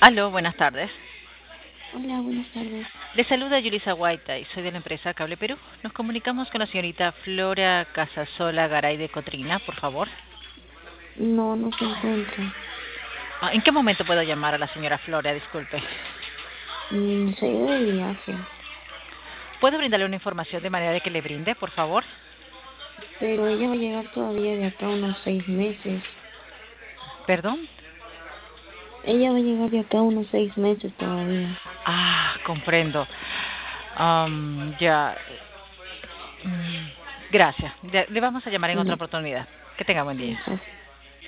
Aló, buenas tardes. Hola, buenas tardes. Le saluda Yulisa Guaita y soy de la empresa Cable Perú. Nos comunicamos con la señorita Flora Casasola Garay de Cotrina, por favor. No, no se encuentra. ¿En qué momento puedo llamar a la señora Flora? Disculpe. Se ha ido de viaje, ¿Puedo brindarle una información de manera de que le brinde, por favor? pero ella va a llegar todavía de acá a unos 6 meses. ¿Perdón? Ella va a llegar de acá a unos 6 meses todavía. Comprendo. Ya. mm, Gracias. Le vamos a llamar en otra Ya, oportunidad. Que tenga buen día. ok.